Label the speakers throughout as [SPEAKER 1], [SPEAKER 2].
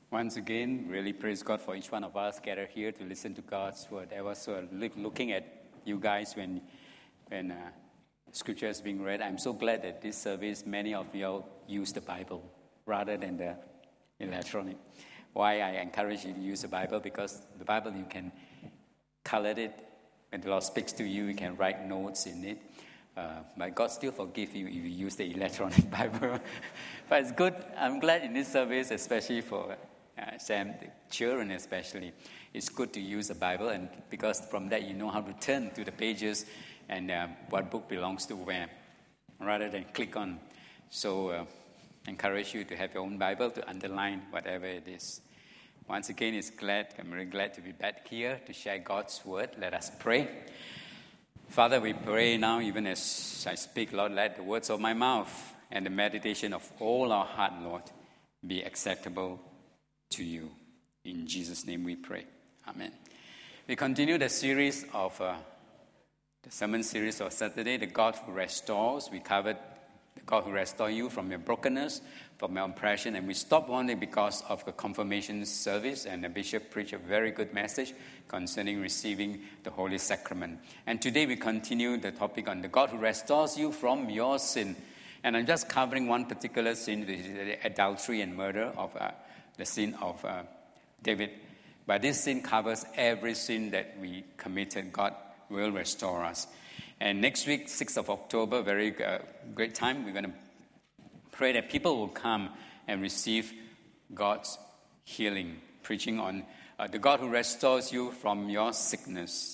[SPEAKER 1] Once again, really praise God for each one of us gathered here to listen to God's word. I was looking at you guys when scripture is being read. I'm so glad that this service, many of you all use the Bible rather than the electronic. Why I encourage you to use the Bible? Because the Bible, you can color it. When the Lord speaks to you, you can write notes in it. But God still forgive you if you use the electronic Bible. But it's good. I'm glad in this service, especially for Sam, the children especially, it's good to use the Bible, and because from that you know how to turn to the pages and what book belongs to where, rather than click on. So encourage you to have your own Bible to underline whatever it is. Once again, I'm really glad to be back here to share God's word. Let us pray. Father, we pray now, even as I speak, Lord, let the words of my mouth and the meditation of all our heart, Lord, be acceptable to you. In Jesus' name we pray. Amen. We continue the series of the sermon series of Saturday, The God Who Restores. We covered the God who restores you from your brokenness, from your oppression, and we stopped only because of the confirmation service, and the bishop preached a very good message concerning receiving the Holy Sacrament. And today we continue the topic on the God who restores you from your sin. And I'm just covering one particular sin, which is the adultery and murder of the sin of David. But this sin covers every sin that we committed. God will restore us. And next week, 6th of October, very great time, we're going to pray that people will come and receive God's healing, preaching on the God who restores you from your sickness.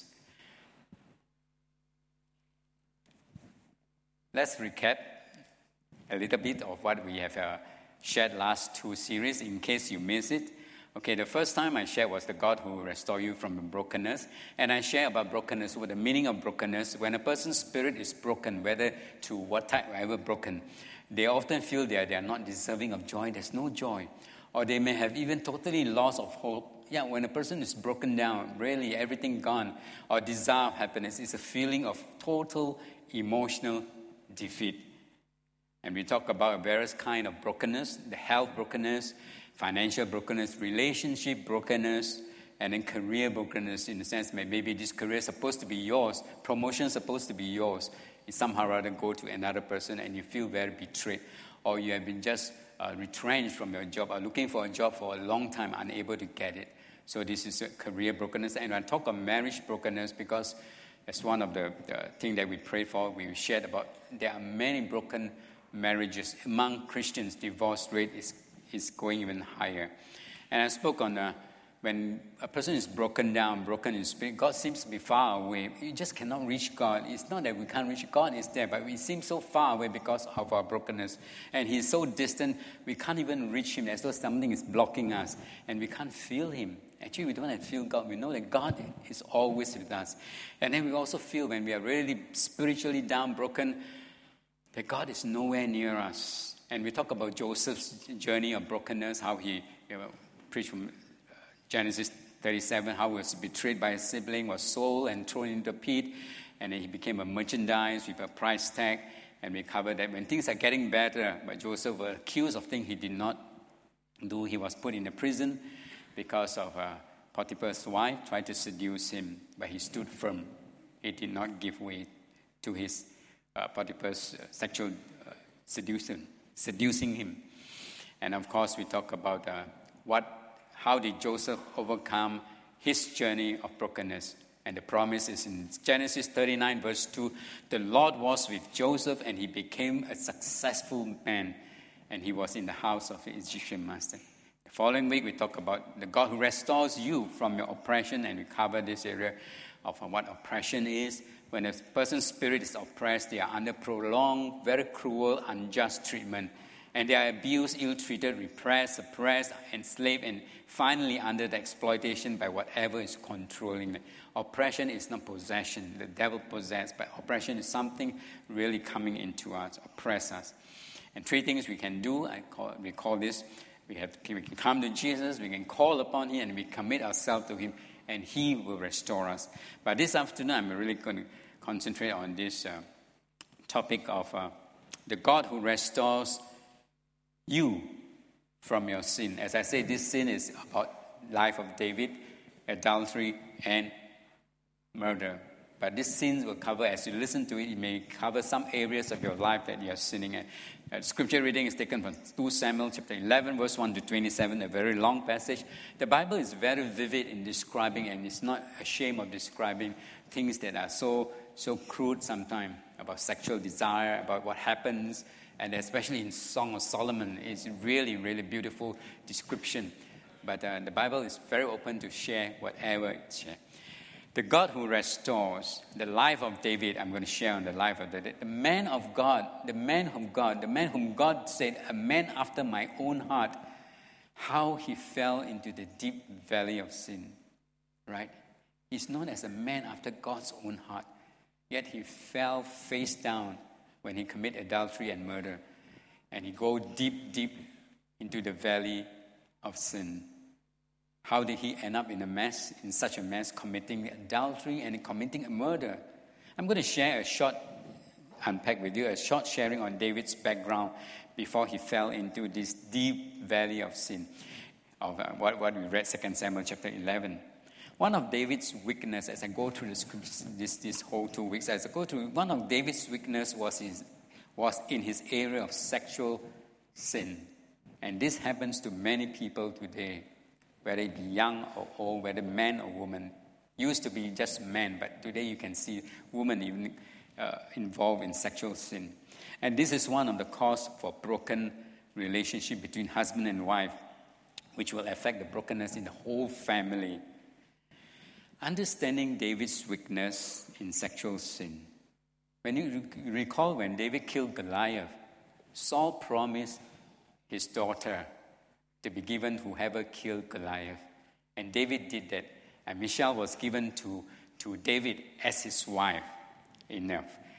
[SPEAKER 1] Let's recap a little bit of what we have shared last two series in case you miss it. Okay, the first time I shared was the God who will restore you from brokenness. And I share about brokenness, what the meaning of brokenness. When a person's spirit is broken, whether to what type, ever broken, they often feel they are not deserving of joy. There's no joy. Or they may have even totally lost of hope. Yeah, when a person is broken down, really everything gone, or desire of happiness, it's a feeling of total emotional defeat. And we talk about various kinds of brokenness, the health brokenness, financial brokenness, relationship brokenness, and then career brokenness, in the sense that maybe this career is supposed to be yours, promotion is supposed to be yours. You somehow rather go to another person and you feel very betrayed. Or you have been just retrenched from your job or looking for a job for a long time, unable to get it. So this is a career brokenness. And I talk of marriage brokenness because that's one of the things that we pray for. We shared about there are many broken marriages. Among Christians, divorce rate is going even higher. And I spoke on when a person is broken down, broken in spirit, God seems to be far away. You just cannot reach God. It's not that we can't reach God, is there, but we seem so far away because of our brokenness. And He's so distant, we can't even reach Him, as though something is blocking us, and we can't feel Him. Actually, we don't have to feel God. We know that God is always with us. And then we also feel when we are really spiritually down, broken, that God is nowhere near us. And we talk about Joseph's journey of brokenness, how he preached from Genesis 37, how he was betrayed by his sibling, was sold and thrown into the pit, and then he became a merchandise with a price tag. And we covered that when things are getting better, but Joseph was accused of things he did not do. He was put in a prison because of Potiphar's wife tried to seduce him, but he stood firm. He did not give way to his Potiphar's sexual seducing him. And of course, we talk about how did Joseph overcome his journey of brokenness. And the promise is in Genesis 39, verse 2, the Lord was with Joseph, and he became a successful man, and he was in the house of the Egyptian master. The following week, we talk about the God who restores you from your oppression, and we cover this area of what oppression is. When a person's spirit is oppressed, they are under prolonged, very cruel, unjust treatment. And they are abused, ill-treated, repressed, suppressed, enslaved, and finally under the exploitation by whatever is controlling them. Oppression is not possession. The devil possesses, but oppression is something really coming into us, oppress us. And three things we can do, we call this, we can come to Jesus, we can call upon Him, and we commit ourselves to Him, and He will restore us. But this afternoon, I'm really going to concentrate on this topic of the God who restores you from your sin. As I say, this sin is about life of David, adultery, and murder. But these sins will cover, as you listen to it, it may cover some areas of your life that you are sinning at. Scripture reading is taken from 2 Samuel chapter 11, verse 1 to 27, a very long passage. The Bible is very vivid in describing, and it's not ashamed of describing things that are so crude sometimes, about sexual desire, about what happens, and especially in Song of Solomon, it's really, really beautiful description. But the Bible is very open to share whatever it shares. The God who restores the life of David, I'm going to share on the life of David. The man of God, the man whom God said, a man after my own heart, how he fell into the deep valley of sin, right? He's known as a man after God's own heart, yet he fell face down when he committed adultery and murder, and he go deep, deep into the valley of sin. How did he end up in such a mess, committing adultery and committing a murder? I'm going to share a short sharing on David's background before he fell into this deep valley of sin, of what we read 2 Samuel chapter 11. One of David's weakness, as I go through the scriptures this whole 2 weeks, one of David's weakness was in his area of sexual sin. And this happens to many people today, whether it be young or old, whether man or woman. Used to be just men, but today you can see women even involved in sexual sin. And this is one of the cause for broken relationship between husband and wife, which will affect the brokenness in the whole family. Understanding David's weakness in sexual sin. When you recall when David killed Goliath, Saul promised his daughter to be given whoever killed Goliath. And David did that. And Michal was given to David as his wife. In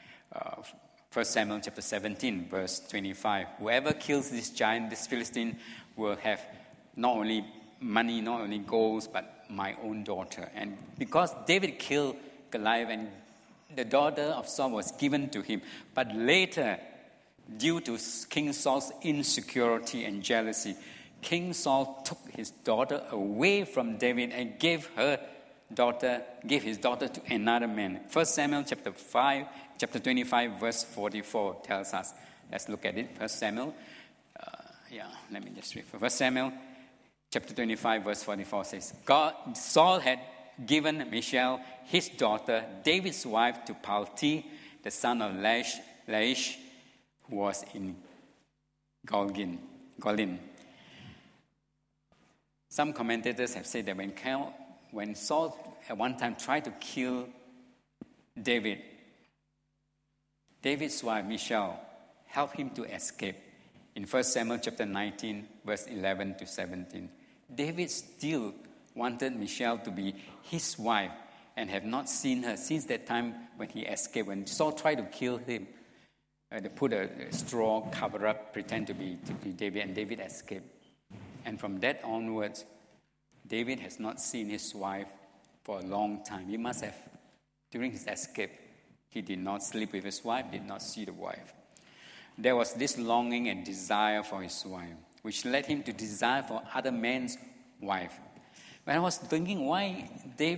[SPEAKER 1] 1 Samuel chapter 17, verse 25. Whoever kills this giant, this Philistine, will have not only money, not only gold, but my own daughter. And because David killed Goliath and the daughter of Saul was given to him, but later, due to King Saul's insecurity and jealousy, King Saul took his daughter away from David and gave his daughter to another man. 1 Samuel chapter 25, verse 44 tells us. Let's look at it. 1 Samuel, let me just read. 1 Samuel chapter 25, verse 44 says, Saul had given Michal, his daughter, David's wife, to Palti, the son of Laish, who was in Golim. Some commentators have said that when Saul at one time tried to kill David, David's wife, Michal, helped him to escape. In 1 Samuel chapter 19, verse 11 to 17, David still wanted Michal to be his wife and have not seen her since that time when he escaped. When Saul tried to kill him, they put a straw cover up, pretend to be David, and David escaped. And from that onwards, David has not seen his wife for a long time. He must have, during his escape, he did not sleep with his wife, did not see the wife. There was this longing and desire for his wife, which led him to desire for other men's wife. When I was thinking why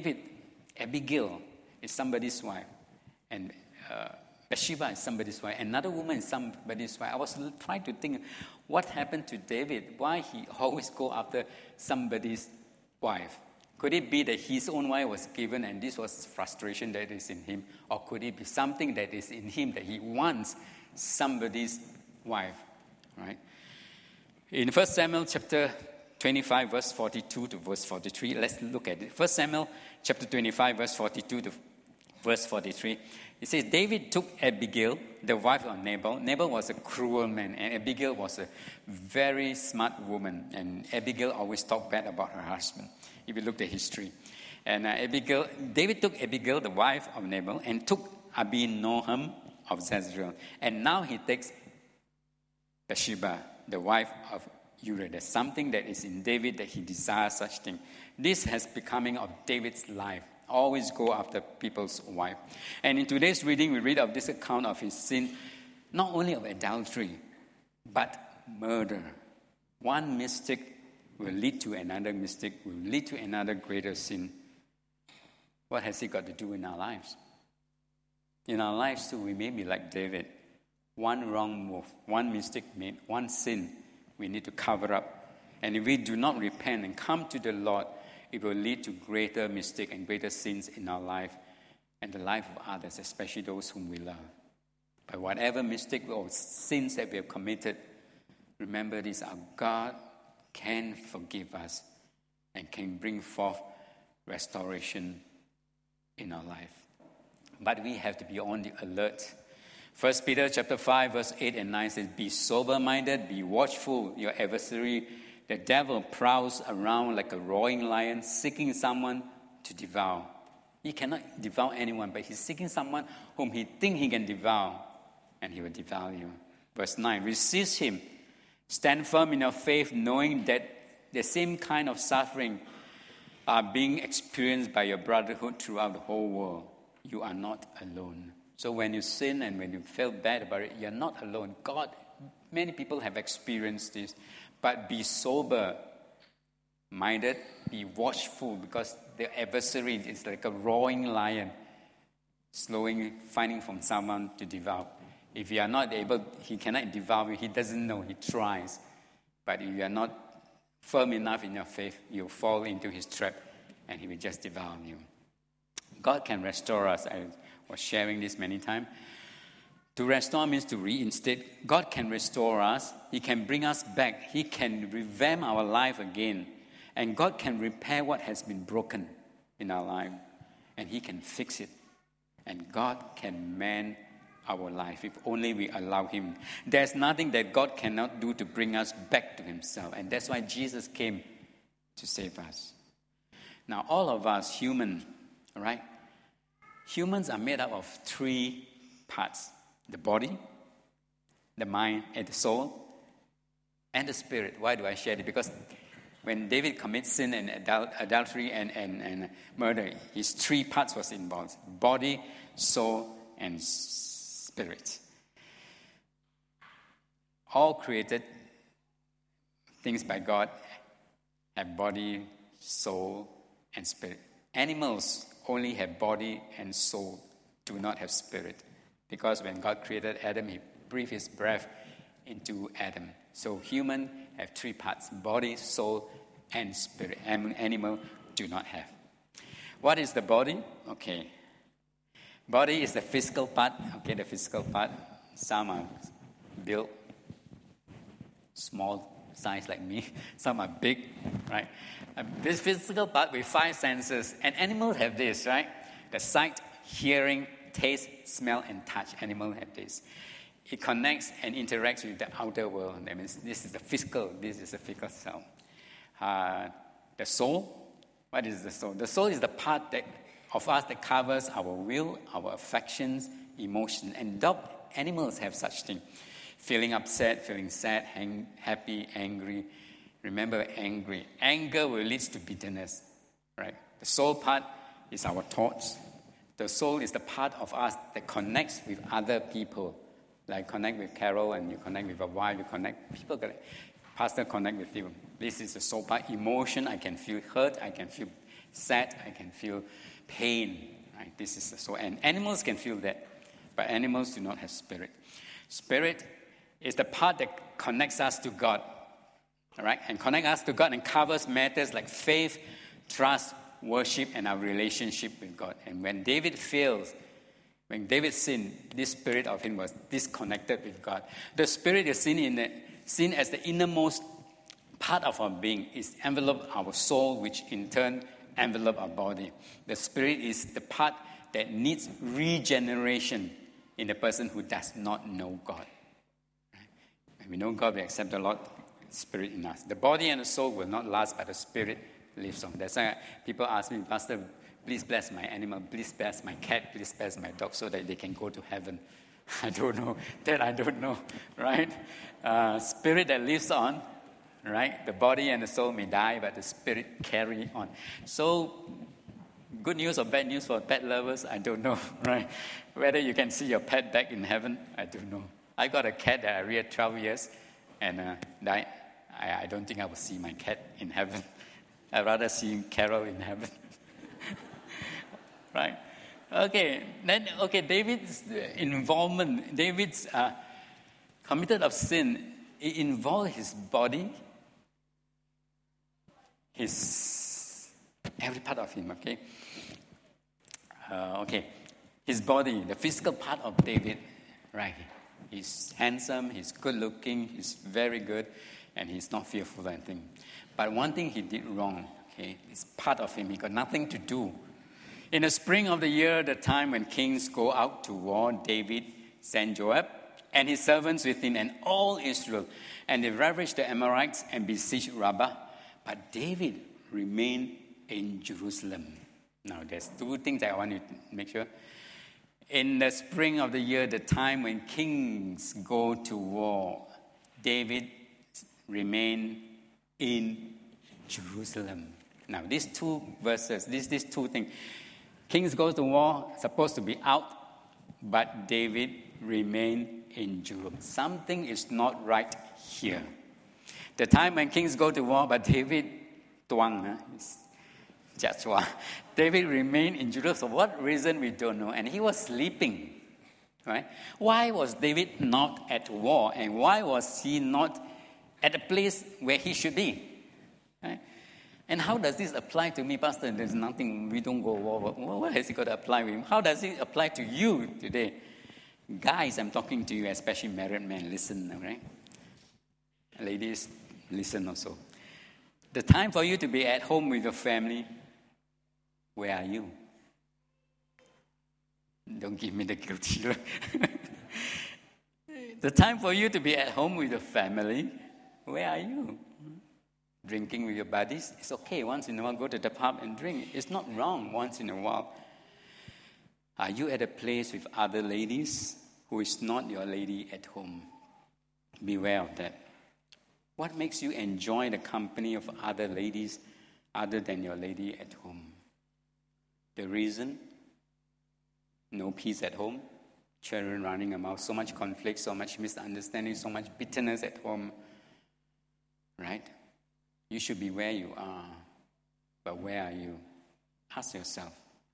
[SPEAKER 1] Abigail is somebody's wife, and Bathsheba is somebody's wife, another woman is somebody's wife, I was trying to think what happened to David, why he always go after somebody's wife. Could it be that his own wife was given and this was frustration that is in him? Or could it be something that is in him that he wants somebody's wife? Right? In 1 Samuel chapter 25, verse 42 to verse 43, let's look at it. 1 Samuel chapter 25, verse 42 to verse 43. It says, David took Abigail, the wife of Nabal. Nabal was a cruel man, and Abigail was a very smart woman. And Abigail always talked bad about her husband, if you look at history. And David took Abigail, the wife of Nabal, and took Abinoam of Jezreel. And now he takes Bathsheba, the wife of Uriah. There's something that is in David that he desires such thing. This has becoming of David's life. Always go after people's wife. And in today's reading, we read of this account of his sin, not only of adultery, but murder. One mistake will lead to another mistake, will lead to another greater sin. What has it got to do in our lives? In our lives too, we may be like David. One wrong move, one mistake made, one sin we need to cover up. And if we do not repent and come to the Lord, it will lead to greater mistake and greater sins in our life and the life of others, especially those whom we love. But whatever mistake or sins that we have committed, remember this, our God can forgive us and can bring forth restoration in our life. But we have to be on the alert. 1 Peter chapter 5, verse 8 and 9 says, "Be sober-minded, be watchful. Your adversary, the devil, prowls around like a roaring lion, seeking someone to devour." He cannot devour anyone, but he's seeking someone whom he thinks he can devour, and he will devour you. Verse 9, "Resist him. Stand firm in your faith, knowing that the same kind of suffering are being experienced by your brotherhood throughout the whole world. You are not alone." So when you sin and when you feel bad about it, you're not alone. Many people have experienced this. But be sober-minded, be watchful, because the adversary is like a roaring lion, finding from someone to devour. If you are not able, he cannot devour you. He doesn't know. He tries. But if you are not firm enough in your faith, you'll fall into his trap and he will just devour you. God can restore us. I was sharing this many times. To restore means to reinstate. God can restore us. He can bring us back. He can revamp our life again. And God can repair what has been broken in our life. And he can fix it. And God can mend our life if only we allow him. There's nothing that God cannot do to bring us back to himself. And that's why Jesus came to save us. Now, all of us, human, all right? Humans are made up of three parts: the body, the mind, and the soul, and the spirit. Why do I share it? Because when David commits sin and adultery and murder, his three parts was involved: body, soul, and spirit. All created things by God have body, soul, and spirit. Animals only have body and soul, do not have spirit. Because when God created Adam, he breathed his breath into Adam. So humans have three parts: body, soul, and spirit. Animal do not have. What is the body? Okay. Body is the physical part. Okay, the physical part. Some are built small size like me. Some are big, right? This physical part with five senses. And animals have this, right? The sight, hearing, taste, smell, and touch. Animals have this. It connects and interacts with the outer world. That means this is the physical self. The soul. What is the soul? The soul is the part of us that covers our will, our affections, emotion. And animals have such thing. Feeling upset, feeling sad, happy, angry. Remember, angry. Anger will lead to bitterness, right? The soul part is our thoughts. The soul is the part of us that connects with other people. Like connect with Carol and you connect with a wife, pastor connect with you. This is the soul part. Emotion, I can feel hurt, I can feel sad, I can feel pain. Right? This is the soul. And animals can feel that, but animals do not have spirit. Spirit is the part that connects us to God. All right? And connect us to God and covers matters like faith, trust, worship, and our relationship with God. And when David fails, when David sinned, this spirit of him was disconnected with God. The spirit is seen as the innermost part of our being. It envelops our soul, which in turn envelops our body. The spirit is the part that needs regeneration in the person who does not know God. When we know God, we accept the Lord Spirit in us. The body and the soul will not last, but the spirit lives on. That's why people ask me, Pastor, please bless my animal, please bless my cat, please bless my dog so that they can go to heaven. I don't know. That I don't know, right? Spirit that lives on, right? The body and the soul may die, but the spirit carry on. So, good news or bad news for pet lovers, I don't know, right? Whether you can see your pet back in heaven, I don't know. I got a cat that I reared 12 years and died. I don't think I will see my cat in heaven. I'd rather see Carol in heaven. Right? Okay, David's involvement, David's committed of sin, it involved his body, every part of him, his body, the physical part of David, right? He's handsome, he's good looking, he's very good, and he's not fearful, I think. But one thing he did wrong, it's part of him, he got nothing to do. In the spring of the year, the time when kings go out to war, David sent Joab and his servants with him and all Israel, and they ravaged the Amorites and besieged Rabbah. But David remained in Jerusalem. Now, there's two things I want you to make sure. In the spring of the year, the time when kings go to war, David remained in Jerusalem. Now, these two verses, these two things. Kings go to war, supposed to be out, but David remained in Jerusalem. Something is not right here. The time when kings go to war, but David David remained in Jerusalem. For what reason, we don't know. And he was sleeping. Right? Why was David not at war? And why was he not at a place where he should be? Right? And how does this apply to me, Pastor? There's nothing, we don't go to war. What has it got to apply with him? How does it apply to you today? Guys, I'm talking to you, especially married men. Listen, all right? Ladies, listen also. The time for you to be at home with your family, where are you? Don't give me the guilty look. The time for you to be at home with your family, where are you? Drinking with your buddies? It's okay. Once in a while, go to the pub and drink. It's not wrong once in a while. Are you at a place with other ladies who is not your lady at home? Beware of that. What makes you enjoy the company of other ladies other than your lady at home? The reason? No peace at home, children running around, so much conflict, so much misunderstanding, so much bitterness at home. Right? You should be where you are, but where are you? Ask yourself.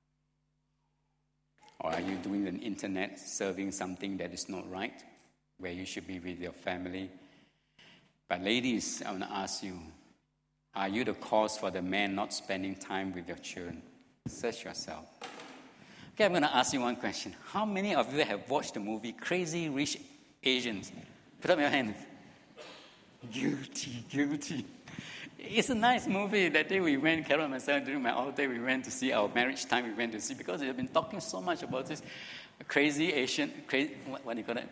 [SPEAKER 1] Or are you doing the internet, serving something that is not right, where you should be with your family? But ladies, I want to ask you, are you the cause for the man not spending time with your children? Search yourself. Okay, I'm going to ask you one question. How many of you have watched the movie Crazy Rich Asians? Put up your hand. Guilty. It's a nice movie. That day we went, Carol and myself, during my holiday, we went to see our marriage time. We went to see, because we have been talking so much about this crazy Asian, what do you call it?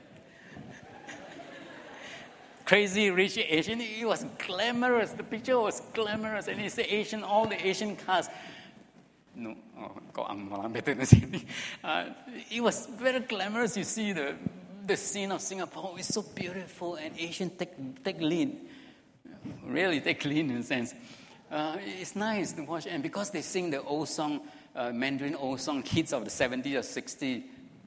[SPEAKER 1] Crazy Rich Asian. It was glamorous. The picture was glamorous. And it's the Asian, all the Asian cast. No, it was very glamorous. You see the scene of Singapore. It's so beautiful, and Asian take lead. Really take lead in a sense. It's nice to watch, and because they sing the old song, Mandarin old song, kids of the 70s or 60s.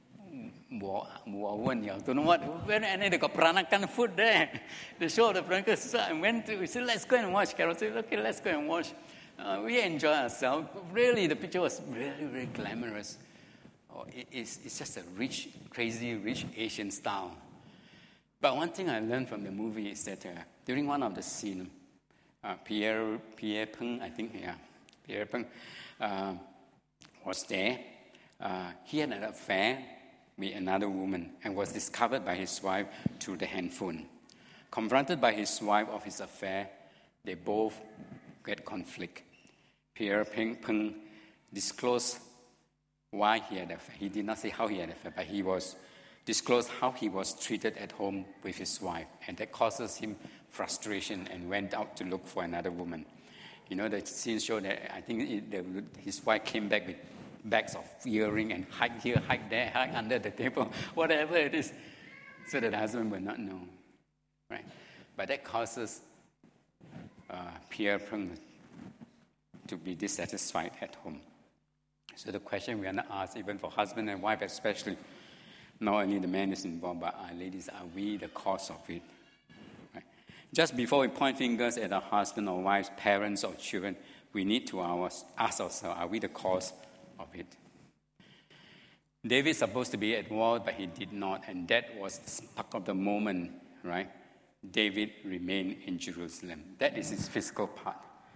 [SPEAKER 1] Don't know what. And they got Peranakan food there. They show the Peranakan. So I went to. We said, let's go and watch. Carol said, okay, let's go and watch. We enjoy ourselves. Really, the picture was really, really glamorous. It's just a rich, crazy, rich Asian style. But one thing I learned from the movie is that during one of the scenes, Pierre Peng, I think, Pierre Peng was there. He had an affair with another woman and was discovered by his wife through the handphone. Confronted by his wife of his affair, they both get conflict. Pierre Peng disclosed why he had an affair. He did not say how he had an affair, but he was disclosed how he was treated at home with his wife. And that causes him frustration and went out to look for another woman. You know, the scene showed that I think his wife came back with bags of earring and hide here, hide there, hide under the table, whatever it is, so that the husband will not know. Right? But that causes Pierre Peng to be dissatisfied at home. So the question we are not asked, even for husband and wife especially, not only the man is involved, but ladies, are we the cause of it? Right? Just before we point fingers at our husband or wives, parents or children, we need to ask ourselves, are we the cause of it? David's supposed to be at war, but he did not, and that was the spark of the moment, right? David remained in Jerusalem. That is his physical part.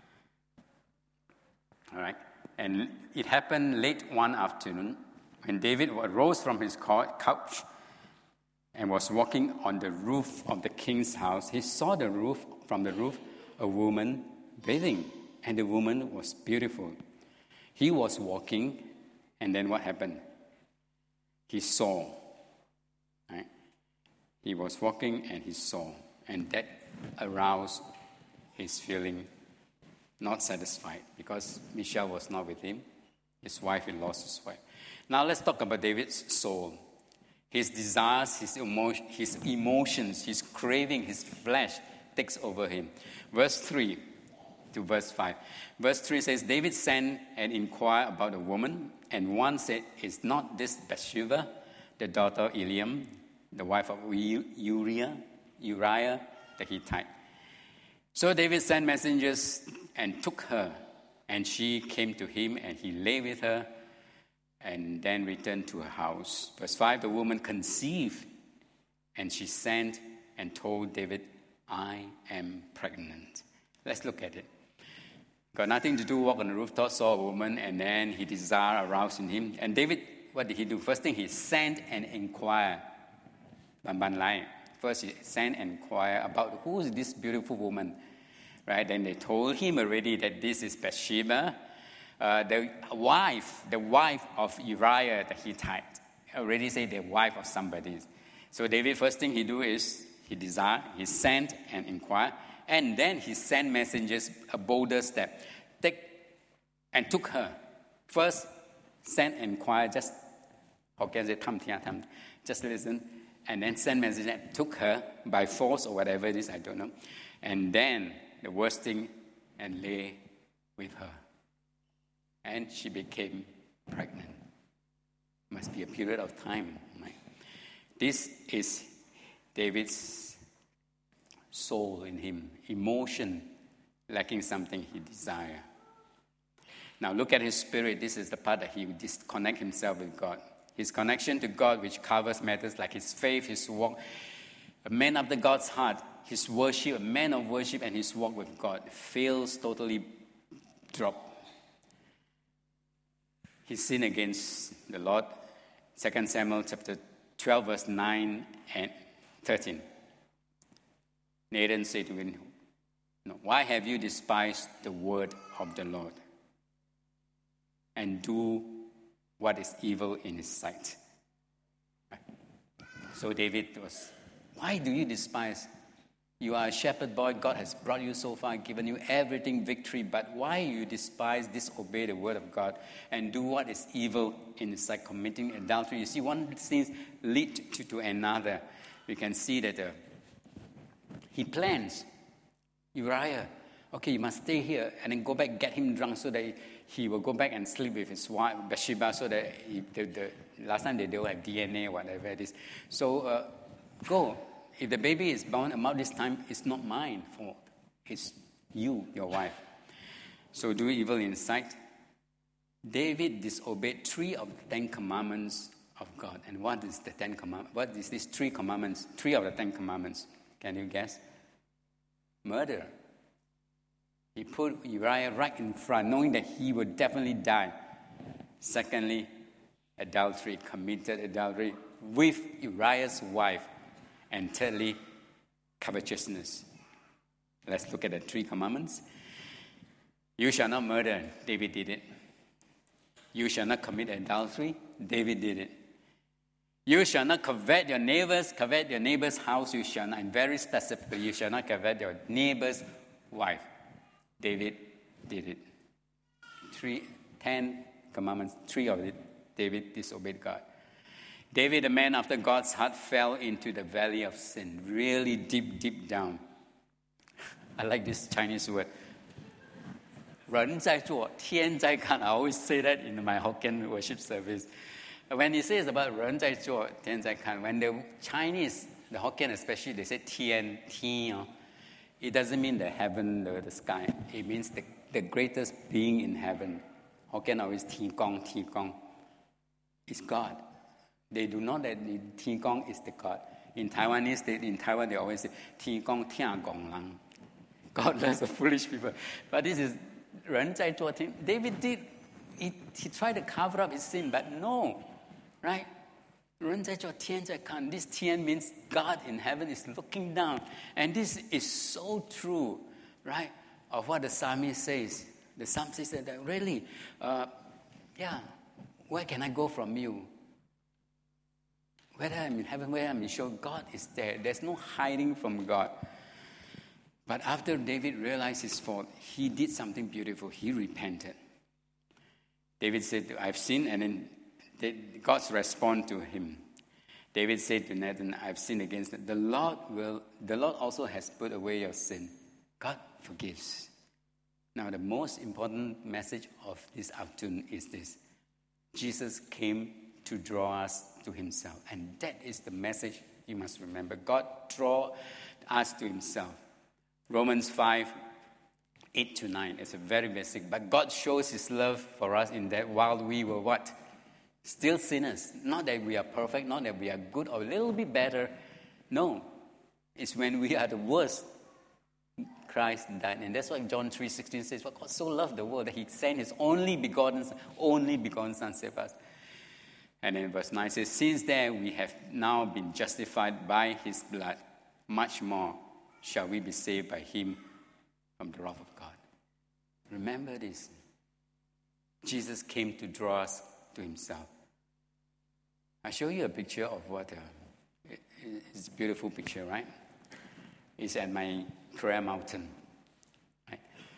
[SPEAKER 1] All right? And it happened late one afternoon when David arose from his couch and was walking on the roof of the king's house. He saw from the roof a woman bathing, and the woman was beautiful. He was walking, and then what happened? He saw. Right? He was walking and he saw, and that aroused his feeling not satisfied because Michal was not with him. His wife, he lost his wife. Now let's talk about David's soul. His desires, his emotions, his craving, his flesh takes over him. Verse 3 to verse 5. Verse 3 says, David sent and inquired about the woman, and one said, is not this Bathsheba, the daughter of Eliam, the wife of Uriah the Hittite? So David sent messengers and took her, and she came to him, and he lay with her, and then returned to her house. Verse 5, the woman conceived, and she sent and told David, I am pregnant. Let's look at it. Got nothing to do, walk on the rooftop, saw a woman, and then he desire aroused in him. And David, what did he do? First thing, he sent and inquired. First, he sent and inquired about who is this beautiful woman. Right? Then they told him already that this is Bathsheba, the wife of Uriah the Hittite. Already say the wife of somebody. So David, first thing he do is he sent and inquired, and then he sent messengers, a bolder step, took her. First, sent and inquired, just just listen, and then send messengers and took her by force or whatever it is, I don't know, and then the worst thing, and lay with her. And she became pregnant. Must be a period of time. Right? This is David's soul in him, emotion, lacking something he desires. Now look at his spirit. This is the part that he would disconnect himself with God. His connection to God, which covers matters like his faith, his walk, a man after God's heart, his worship, a man of worship, and his walk with God fails, totally drop. He sinned against the Lord. 2 Samuel chapter 12, verse 9 and 13. Nathan said to him, why have you despised the word of the Lord and do what is evil in his sight? So David was, why do you despise? You are a shepherd boy. God has brought you so far, given you everything, victory. But why you despise, disobey the word of God, and do what is evil in his sight, committing adultery? You see, one thing leads to another. We can see that he plans. Uriah, okay, you must stay here, and then go back, get him drunk, so that he will go back and sleep with his wife, Bathsheba, so that the last time they don't have DNA, whatever it is. So go. If the baby is born about this time, it's not mine fault. It's you, your wife. So do evil in sight. David disobeyed 3 of the 10 commandments of God. And what is the 10 commandments? What is these 3 commandments? 3 of the 10 commandments. Can you guess? Murder. He put Uriah right in front, knowing that he would definitely die. Secondly, adultery, committed adultery with Uriah's wife. And thirdly, covetousness. Let's look at the 3 commandments. You shall not murder. David did it. You shall not commit adultery. David did it. You shall not covet your neighbor's house. You shall not, and very specifically, you shall not covet your neighbor's wife. David did it. 10 commandments, 3 of it, David disobeyed God. David, a man after God's heart, fell into the valley of sin, really deep down. I like this Chinese word. 人在做,天在看. I always say that in my Hokkien worship service. When he says about 人在做,天在看, when the Chinese, the Hokkien especially, they say 天, It doesn't mean the heaven, the sky. It means the greatest being in heaven. Hokkien always Ti Kong. It's God. They do not that Ti Kong is the God. In Taiwan, they always say Ti Kong Tia Gong Lang. God loves the foolish people. But this is 人在做天. David did. He tried to cover up his sin, but no, right? 人在做天在看. This 天 means God in heaven is looking down. And this is so true, right, of what the psalmist says. The psalmist said that really, where can I go from you? Whether I'm in heaven, whether I'm in show, God is there. There's no hiding from God. But after David realized his fault, he did something beautiful. He repented. David said, I've sinned, and then God's response to him. David said to Nathan, I've sinned against it. The Lord also has put away your sin. God forgives. Now, the most important message of this afternoon is this. Jesus came to draw us to himself. And that is the message you must remember. God draw us to himself. Romans 5, 8-9. It's a very basic. But God shows his love for us in that while we were what? Still sinners. Not that we are perfect, not that we are good or a little bit better. No. It's when we are the worst, Christ died. And that's what John 3:16 says. For God so loved the world that he sent his only begotten Son to save us. And then verse 9 says, since then we have now been justified by his blood, much more shall we be saved by him from the wrath of God. Remember this. Jesus came to draw us to himself. I show you a picture of what it's a beautiful picture, right? It's at my prayer mountain. Right?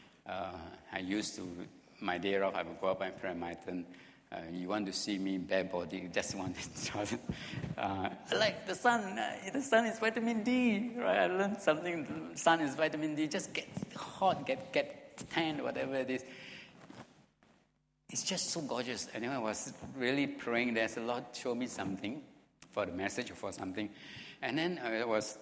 [SPEAKER 1] I used to, my day off, I would go up my prayer mountain. You want to see me bare body, you just want to like the sun. The sun is vitamin D, right? I learned something. The sun is vitamin D. Just get hot, get tan, whatever it is. It's just so gorgeous. And I was really praying. There's a Lord show me something for the message or for something. And then it was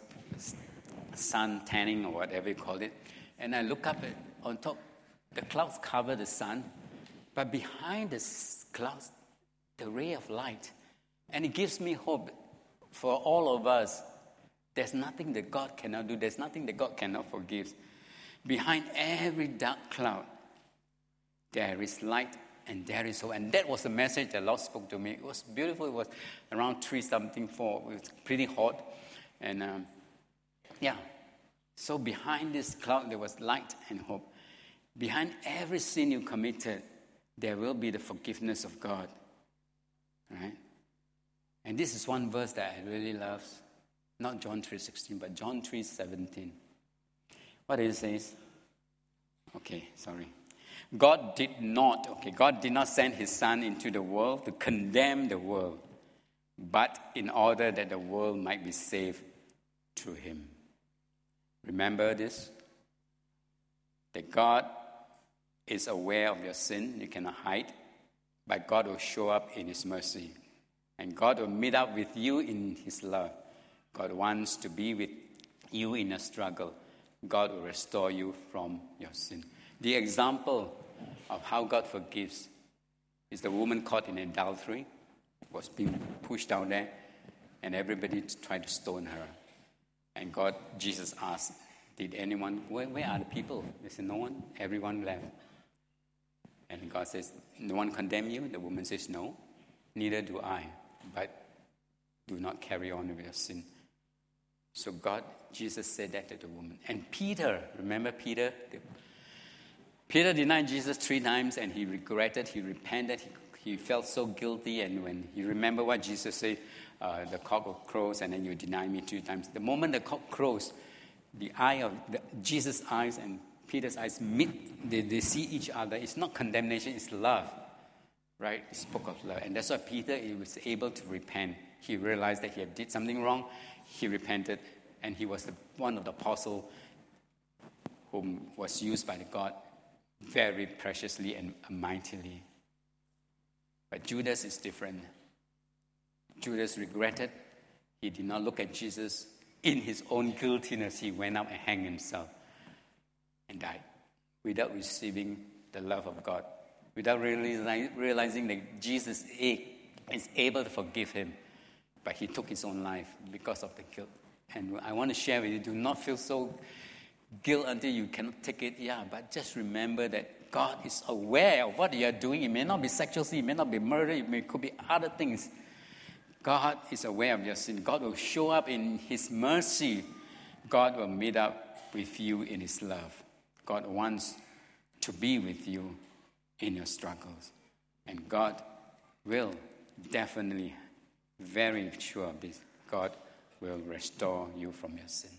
[SPEAKER 1] sun tanning or whatever you call it. And I look up on top. The clouds cover the sun. But behind the clouds, the ray of light. And it gives me hope for all of us. There's nothing that God cannot do. There's nothing that God cannot forgive. Behind every dark cloud, there is light and there is hope. And that was the message the Lord spoke to me. It was beautiful. It was around 3-something, 4. It was pretty hot. And so behind this cloud, there was light and hope. Behind every sin you committed, there will be the forgiveness of God. Right? And this is one verse that I really love. Not John 3:16, but John 3:17. What it says? Okay, sorry. God did not send his Son into the world to condemn the world, but in order that the world might be saved through him. Remember this? That God is aware of your sin. You cannot hide. But God will show up in his mercy. And God will meet up with you in his love. God wants to be with you in a struggle. God will restore you from your sin. The example of how God forgives is the woman caught in adultery, was being pushed down there, and everybody tried to stone her. And Jesus asked, did anyone, where are the people? They said, no one, everyone left. And God says, no one condemn you? The woman says, no, neither do I, but do not carry on with your sin. So Jesus said that to the woman. And Peter, remember Peter? Peter denied Jesus 3 times, and he regretted, he repented, he felt so guilty. And when he remembered what Jesus said, the cock crows, and then you deny me 3 times. The moment the cock crows, the eye of Jesus' eyes and Peter's eyes meet, they see each other. It's not condemnation, it's love, right? He spoke of love. And that's why Peter was able to repent. He realized that he had did something wrong. He repented, and he was one of the apostles whom was used by God very preciously and mightily. But Judas is different. Judas regretted. He did not look at Jesus. In his own guiltiness, he went out and hanged himself. and died without receiving the love of God, without realizing that Jesus is able to forgive him. But he took his own life because of the guilt. And I want to share with you, do not feel so guilt until you cannot take it. Yeah, but just remember that God is aware of what you are doing. It may not be sexual sin, it may not be murder, it could be other things. God is aware of your sin. God will show up in his mercy. God will meet up with you in his love. God wants to be with you in your struggles. And God will definitely, very sure of this, God will restore you from your sin.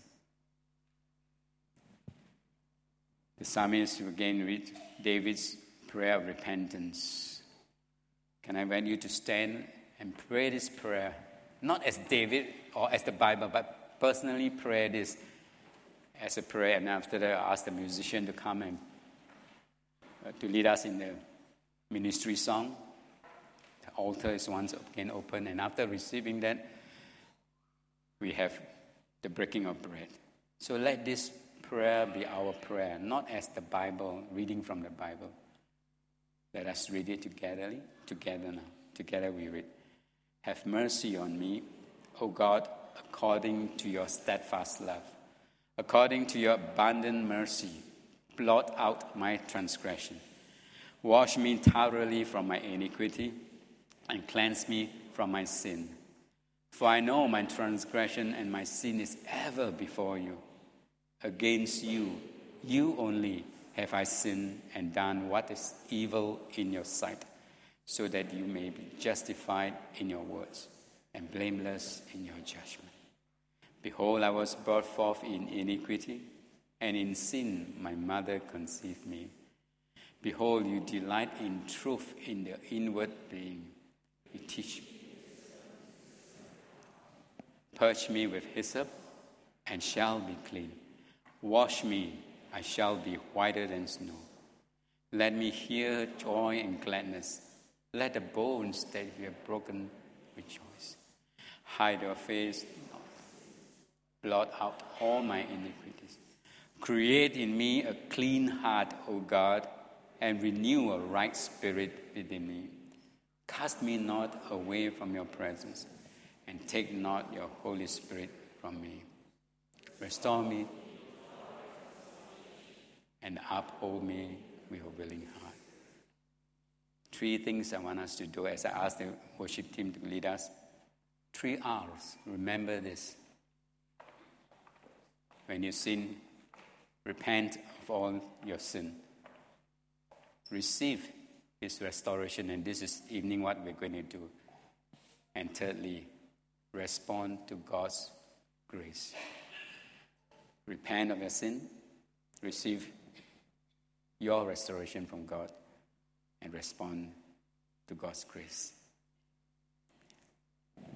[SPEAKER 1] The psalmist again read David's prayer of repentance. Can I invite you to stand and pray this prayer, not as David or as the Bible, but personally pray this as a prayer. And after that, I ask the musician to come and to lead us in the ministry song. The altar is once again open, and after receiving that, we have the breaking of bread. So let this prayer be our prayer, not as the Bible, reading from the Bible. Let us read it together now. Together we read. Have mercy on me, O God, according to your steadfast love. According to your abundant mercy, blot out my transgression. Wash me thoroughly from my iniquity and cleanse me from my sin. For I know my transgression and my sin is ever before you. Against you, you only, have I sinned and done what is evil in your sight, so that you may be justified in your words and blameless in your judgment. Behold, I was brought forth in iniquity, and in sin my mother conceived me. Behold, you delight in truth in the inward being. You teach me. Purge me with hyssop, and shall be clean. Wash me, I shall be whiter than snow. Let me hear joy and gladness. Let the bones that you have broken rejoice. Hide your face, blot out all my iniquities. Create in me a clean heart, O God, and renew a right spirit within me. Cast me not away from your presence, and take not your Holy Spirit from me. Restore me and uphold me with a willing heart. 3 things I want us to do as I ask the worship team to lead us. 3 R's. Remember this. When you sin, repent of all your sin. Receive his restoration, and this is evening what we're going to do. And thirdly, respond to God's grace. Repent of your sin, receive your restoration from God, and respond to God's grace.